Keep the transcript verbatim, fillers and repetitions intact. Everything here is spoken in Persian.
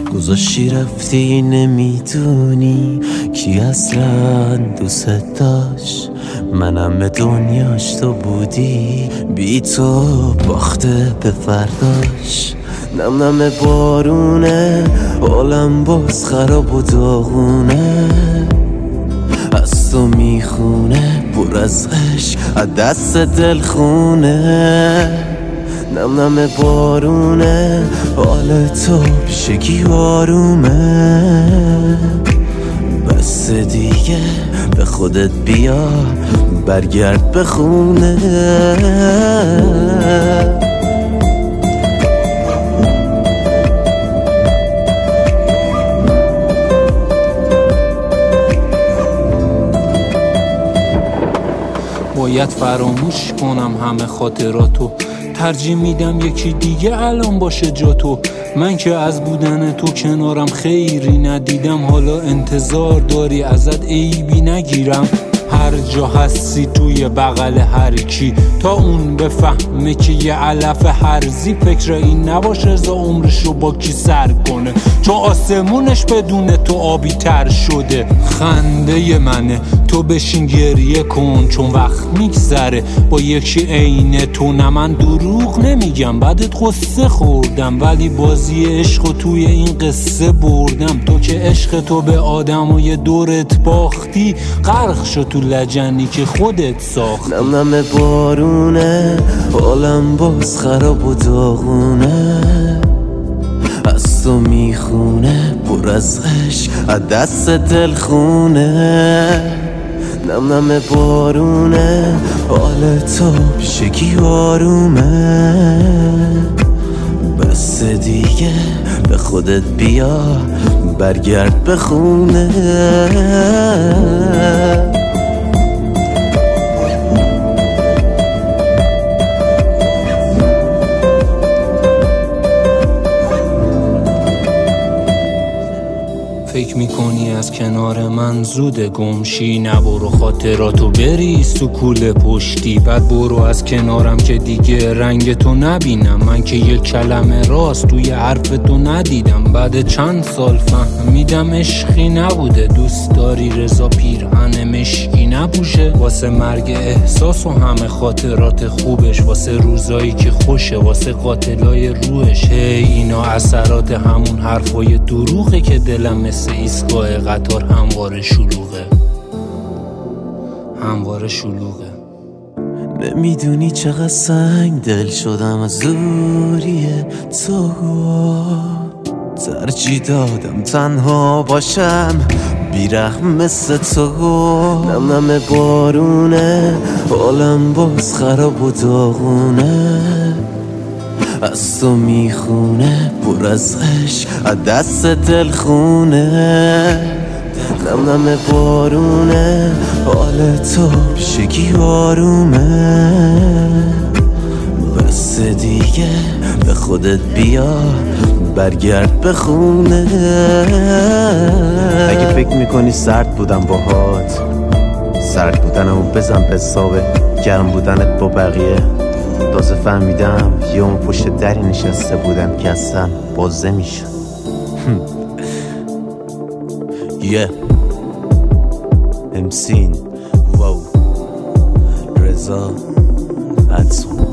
گذاشتی رفتی نمیدونی کی اصلا دوست داشت. منم به دنیاش تو بودی، بی تو باخته به فرداش. نم نم بارونه عالم باز خراب و داغونه، از تو میخونه پر از عشق از دست دلخونه. نم نم بارونه حال تو پیشگی آرومه، بس دیگه به خودت بیا برگرد به خونه. باید فراموش کنم همه خاطراتو، ترجیح میدم یکی دیگه الان باشه جا تو. من که از بودن تو کنارم خیری ندیدم، حالا انتظار داری ازت عیبی نگیرم. هر جا هستی توی بغل هر کی، تا اون بفهمه که یه علف هرزی فکر این نباشه رضا عمرش رو با کی سر کنه، چون آسمونش بدون تو آبی تر شده. خنده منه تو بشین گریه کن، چون وقت میگذره با یکی عین تو. نه من دروغ نمیگم بعدت قصه خوردم، ولی بازی عشق توی این قصه بردم. تو که عشق تو به آدمای دورت باختی، غرق شد تو لجنی که خودت ساختی. نم نم بارونه عالم باز خراب و داغونه، از تو میخونه پر از عشق از دست دلخونه. نم نم بارونه حال تو پیشگی آرومه، بس دیگه به خودت بیا برگرد به خونه. فکر میکنی از کنار من زوده گمشی، نبرو خاطراتو بریز تو کوله پشتی. بعد برو از کنارم که دیگه رنگ تو نبینم، من که یک کلمه راست توی حرف تو ندیدم. بعد چند سال فهمیدم عشقی نبوده، دوست داری رضا پیرهن مشکی نپوشه. واسه مرگ احساس و همه خاطرات خوبش، واسه روزایی که خوشه، واسه قاتلای روحش. هی اینا اثرات همون حرفای دروغه که دلم مثل ایستگاه قطار همواره شلوغه، همواره شلوغه. نمیدونی چقدر سنگ دل شدم از دوری تو، ترجیح دادم تنها باشم بیرحم مثل تو. نم نم بارونه عالم باز خراب و داغونه، از تو میخونه پر از عشق از دست دلخونه. نم نم بارونه حال تو پیشگی آرومه، بس دیگه به خودت بیا برگرد به خونه. اگه فکر میکنی سرد بودم باهات، سرد بودنمو بزن به حساب گرم بودنت با بقیه. تازه فهمیدم یه اون پشت دری نشسته بودم که اصلا بازه میشه. یه امسین واو رضا عطسون.